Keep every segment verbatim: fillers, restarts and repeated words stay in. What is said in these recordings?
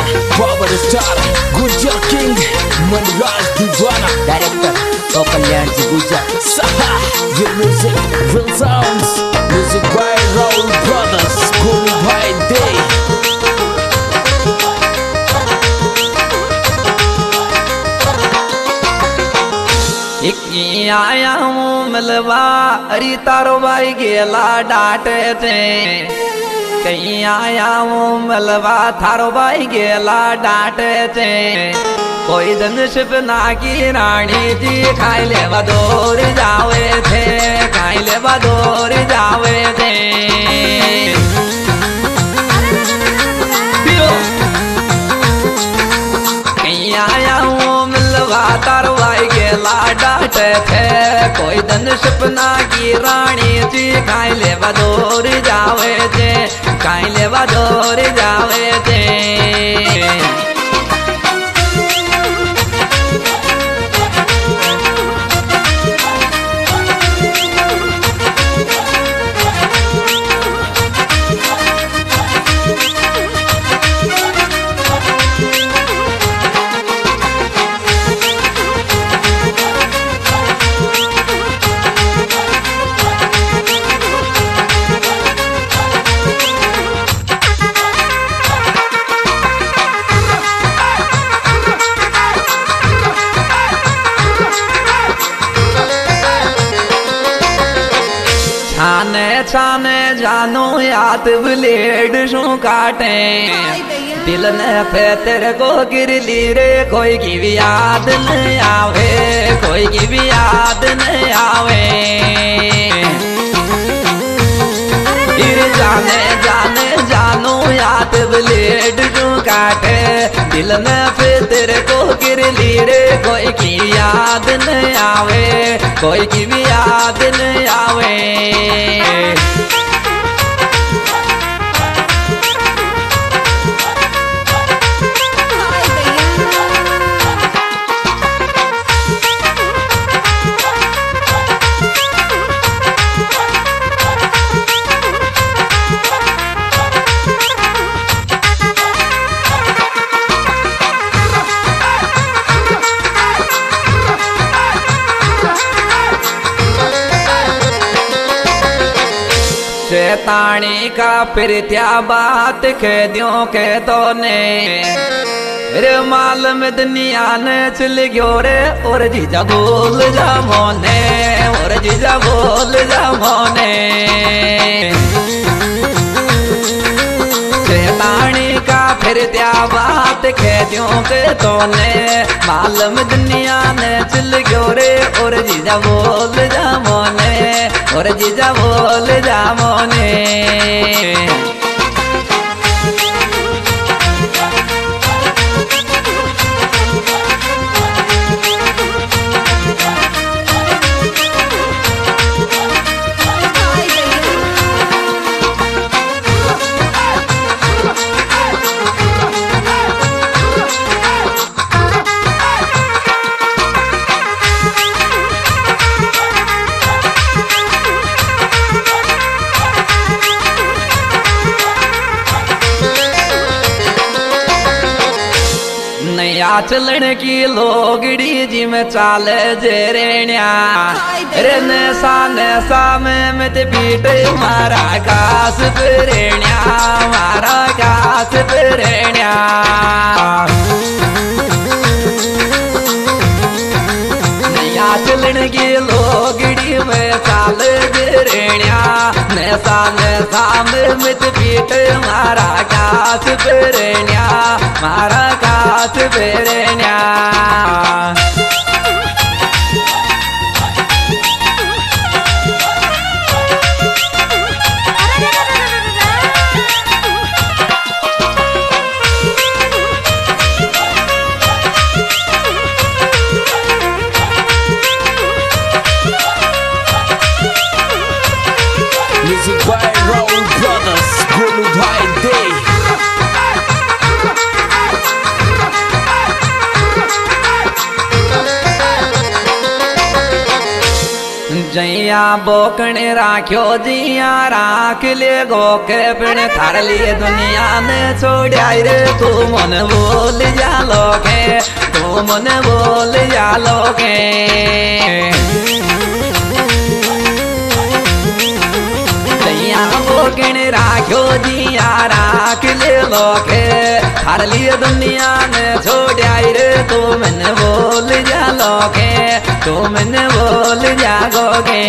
Power star Gurjar king Manraj Deewana director तो कल्याण जी गुर्जर सहा ये music real sounds music by Rahul brothers Golu भाई दे आया हूँ मिलवा अरे तारो भाई गेला डांटे थे कहीं आया हूँ मिलवा थारो भाई गेला डांटे थे कोई दिन शिपना की रानी जी खाई ले बदौर जावे थे खाई ले बदौर जावे थे कहीं आया हूँ मिलवा तारो भाई गेला डांटे थे कोई दिन सपना की रानी जी खाई ले बदौर जावे थे खाई ले बदौर जावे थे छाने छाने जानो याद ब्लेड शू काटे दिल ने पे तेरे को गिर ली रे कोई की भी याद नहीं आवे कोई की भी याद नहीं आवे फिर जाने जाने जानो याद ब्लेड शू काटे दिल ने पे तेरे को गिर ली रे कोई की याद नहीं आवे कोई की भी याद नहीं आवे शैतानी का फिर त्या बात कह दियो के तो ने रे माल में दुनिया ने चल गयो रे और जीजा बोल जा मोने और जीजा बोल जा मोने शैतानी का फिर त्या बात कह दियो के तो ने माल में दुनिया ने चल गयो रे और जीजा बोल जा मोने और जीजा बोल जा मोने नया चलन की लोगड़ी जी में चाले जे रेण्या रे नसा नसा में मत पीट मारा घास पेरेण्या मारा घास पेरेण्या नया चलन की लोगड़ी में चाले जे रेण्या नसा नसा में मत पीट मारा घास पेरेण्या मारा घास पेरेण्या music by Rahul brothers Golu भाई दे बोकण राख्यो जिया राख ले गो के पिण थार लिए दुनिया ने छोड़ा रे तू मन बोल जा लोगे तू मन बोल जा लोगे बोकण राख्यो जिया राख ले लोगे थार लिए दुनिया ने छोड़ा रे तू मन बोल जा लोगे तू मन बोल जागोगे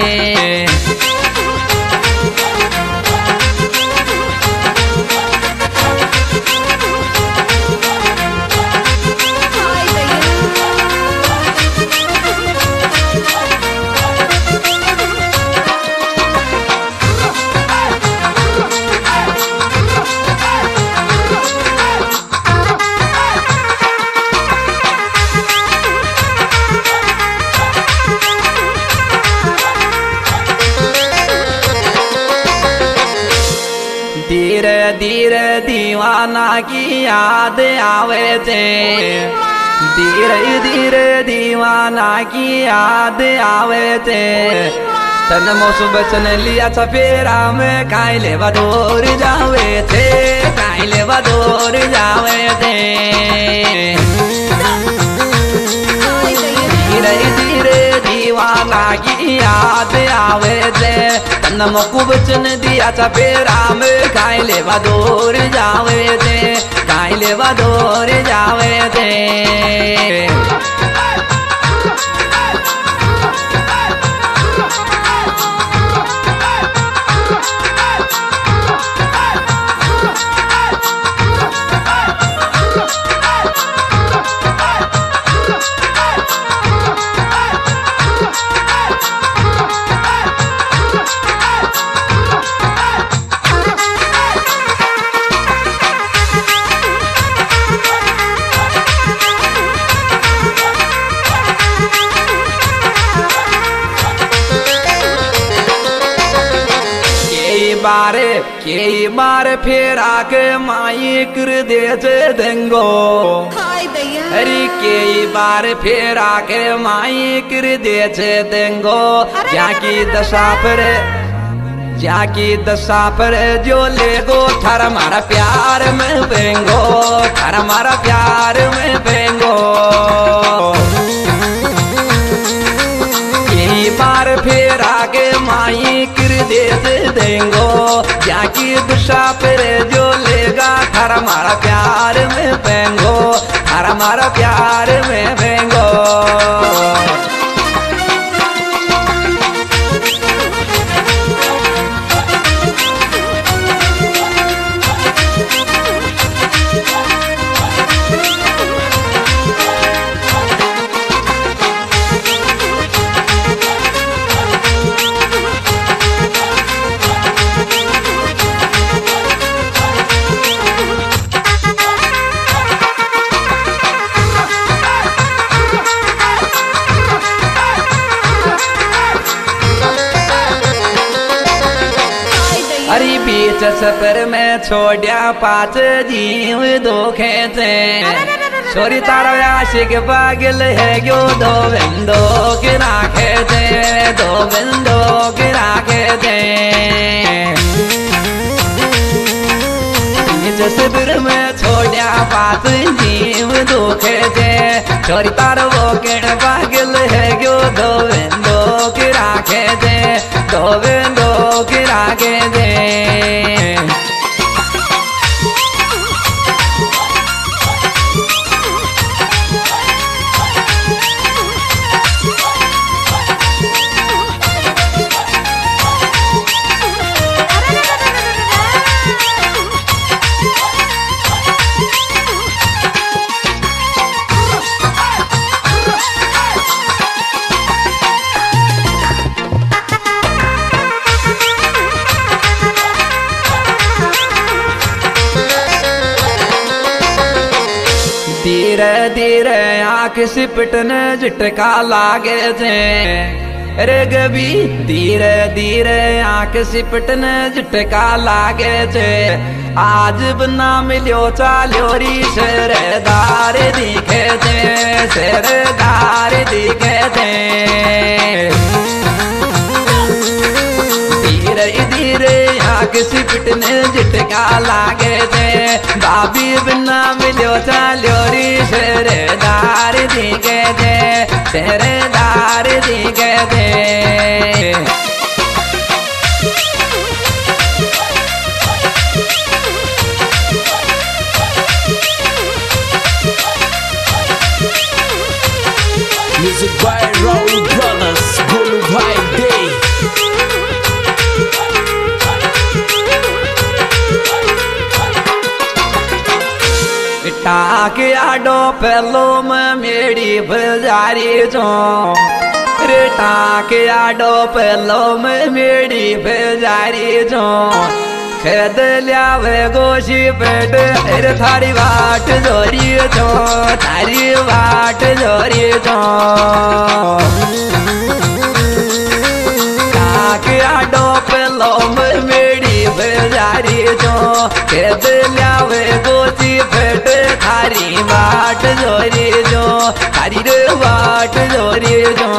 धीरे धीरे दीवाना की याद आवे थे धीरे धीरे दीवाना की याद आवे थे तन मोसु बचन लिया चपेरा में काई ले बदोर जावे थे काई ले बदोर जावे थे धीरे धीरे दीवाना की याद आवे थे तन मोकु बचन दिया चपेरा में काई ले बदोर जावे थे काई ले बदोर जावे थे बारे के बार फिर आके माई कर दे देंगो अरे के बार फिर आके माई कर दे देंगो जाकी दशा पर जाकी दशा पर जो लेगो थारा मारा प्यार में बेंगो थारा मारा प्यार में बेंगो के बार फिर आके माई कर दे देंगो जाकी दुशा पर जो लेगा थारा मारा प्यार में बेंगो थारा मारा प्यार में बेंगो अरे बीच सफर में छोड़िया पाँच जीव धोखे थे छोरी तारा आशिक पागल है क्यों दो बिंदो के राखे थे दो बिंदो के राखे थे बीच सफर में छोड़िया पाँच जीव धोखे थे छोरी तारा वो के पागल है क्यों दो बिंदो के राखे थे दो बिंदो के राखे थे धीरे धीरे आँख सिपटन झटका लागे थे रे गबी धीरे धीरे आँख सिपटन झटका लागे थे आज बना मिलो चाल्योरी सरदार दिखे थे सरदार दिखे थे धीरे धीरे आँख सिपटने झटका लागे थे भाभी बिना मिलो चालो री शेरदार दिखे थे शेरदार दिखे थे Music by Raul Brothers, Gulu Bhai Day. टाके आडो पहलो में मेरी बजारी जो रे टाके आडो पहलो में मेरी बजारी जो खेद लियावे गोशी पेट अरे थारी वाट जोरी जो थारी वाट जोरी जो टाके आडो पहलो में मेरी बजारी जो खेद लियावे गोशी पेट थारी वाट जोरी जो थारी रे वाट जोरी जो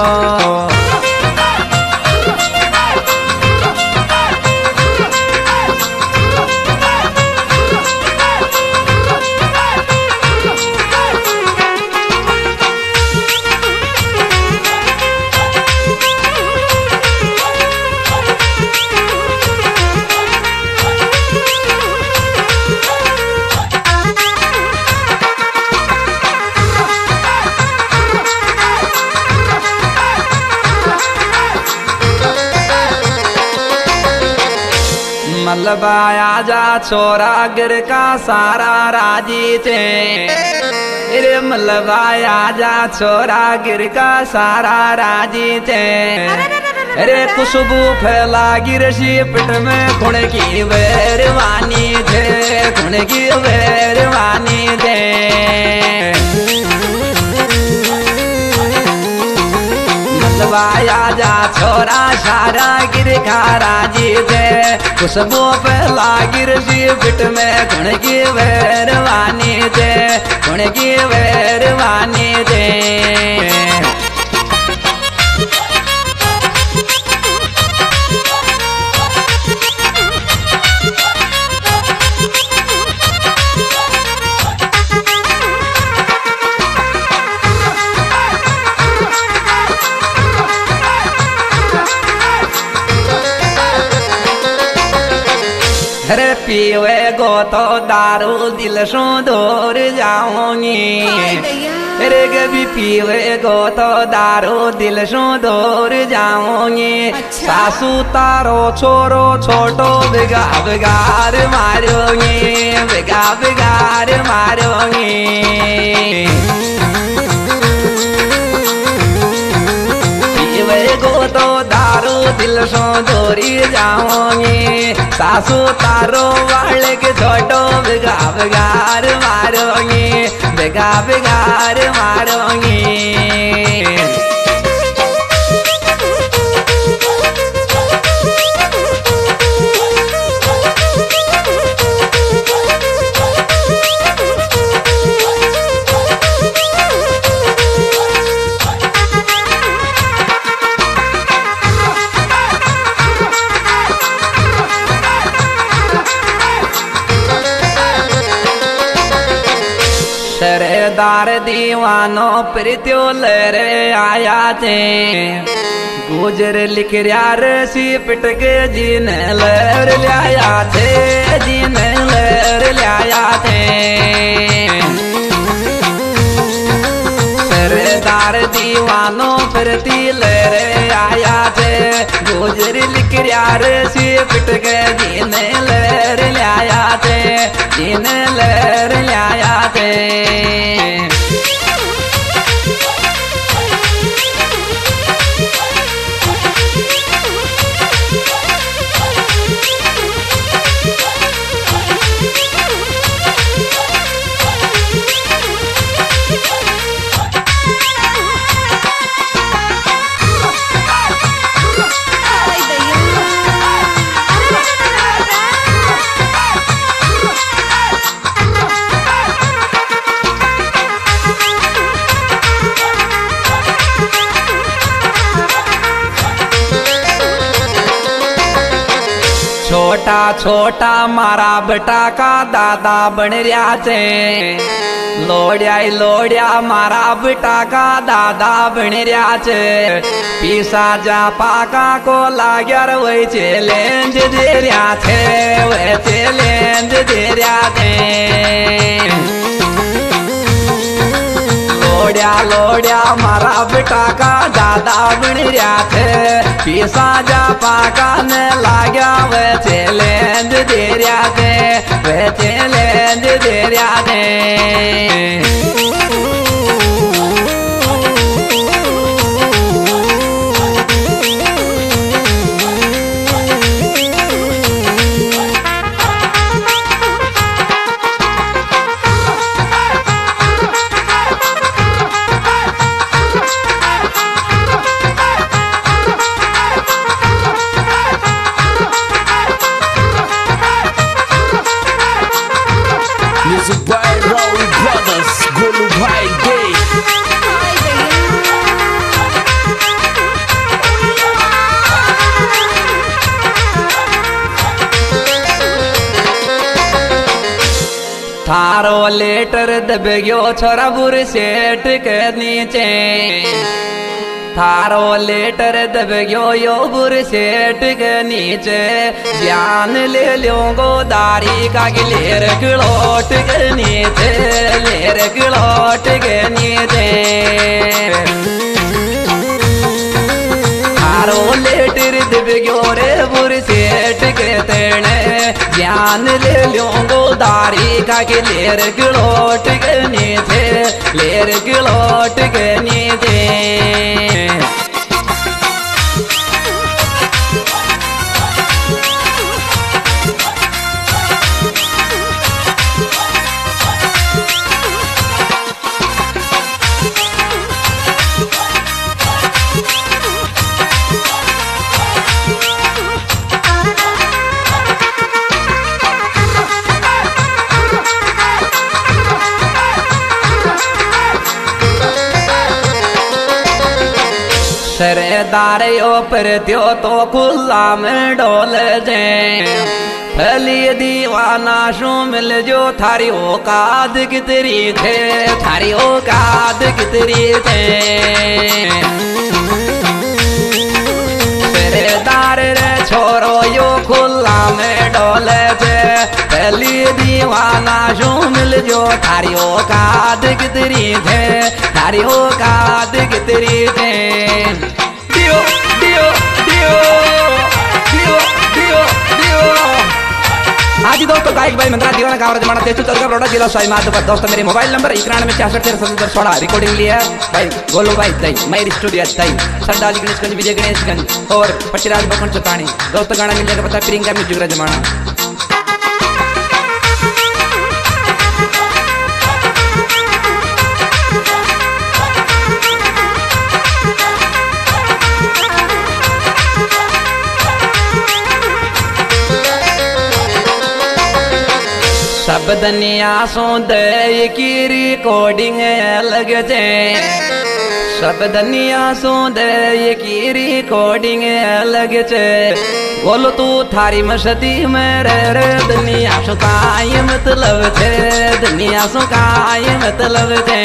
मलबाया जा छोरा गिर का सारा राजी थे रे मलबाया जा छोरा गिर का सारा राजी थे अरे खुशबू फैला गिर शिपट में खुण की वेरवानी थे खुण की वेरवानी थे मलबाया जा छोरा सारा गिर का राजी थे खुशबू फैला गिर शिपट में खुण की वेरवानी थे खुण की वेरवानी थे अरे पीवे गो तो दारू दिल सो दूर जाऊंगी अरे कभी पीवे गो तो दारू दिल सो दूर जाऊंगी सासू तारो छोरो छोटो बिगा बिगार मारूंगी बिगा बिगार मारूंगी गो तो दारू दिल सो दूरी जाऊंगी सासू तारो वाले के छोटो बिगा बिगार मारूंगी बिगा बिगार मारूंगी शरेदार दीवानो प्रीत्यो लरे आया थे गुजर लिख यार सी पिट के जीन लर लाया थे जीन लर लाया थे शरेदार दीवानो प्रीति लरे आया थे गुजर लिख यार सी पिट के जीन लर लाया थे जीन लर लाया थे छोटा छोटा मारा बेटा का दादा बन रहा थे लोड़िया लोड़िया मारा बेटा का दादा बन रहा थे पीसा जा पाका को लाग्यार वही चैलेंज दे रहा थे वही चैलेंज दे रहा थे लोड़िया लोड़िया मारा बेटा का दादा बन रहा थे पीसा जा पाका ने लाग्या वे चैलेंज दे रहा थे वे चैलेंज दे रहा थे Music by Raul Brothers, Golu Bhai Day. थारो लेटर दब गयो छोरा बुर सेठ के नीचे थारो लेटर दब गयो यो बुर सेठ के नीचे ज्ञान ले लो गोदारी का लेर गिलोट के नीचे लेर गिलोट के नीचे थारो लेटर दब गयो रे बुर सेठ के तेने ज्ञान ले लो गोदारी का लेर गिलोट के नीचे लेर गिलोट के नीचे सरदार ऊपर त्यो तो खुला में डोल जे फली दीवाना शू मिल जो थारी औकात कितरी थे थारी औकात कितरी थे सरदार रे छोरो यो खुला में डोल जे फली दीवाना शू मिल जो थारी औकात कितरी थे थारी औकात कितरी थे दियो दियो दियो दियो दियो दियो आज दोस्तों गायक भाई मंगरा दीवाना गाँव जमाना तेजू चौदह बड़ोड़ा जिला स्वाई माधोपुर दोस्तों मेरे मोबाइल नंबर इक्यानवे छियासठ तेरह सत्तर सोलह रिकॉर्डिंग लिया भाई गोलू भाई दई मई स्टूडियो दई सरदार गणेशगंज विजय गणेशगंज और पचिराज बखन चौतानी दोस्तों गाना मिल जाएगा पता प्रियंका म्यूजिक जमाना सब दुनिया सो दे की रिकॉर्डिंग अलग जे सब दुनिया सो दे की रिकॉर्डिंग अलग जे बोलो तू थारी मस्ती में रे रे दुनिया सो काय मतलब थे दुनिया सो काय मतलब थे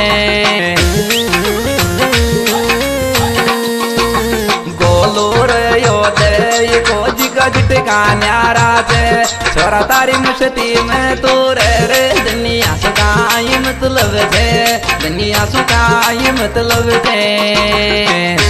गोलो रे यो दे को जिका जिटका न्यारा थे छोरा तारी मस्ती में तो रे रे दुनिया सो काय मतलब थे दुनिया सो काय मतलब थे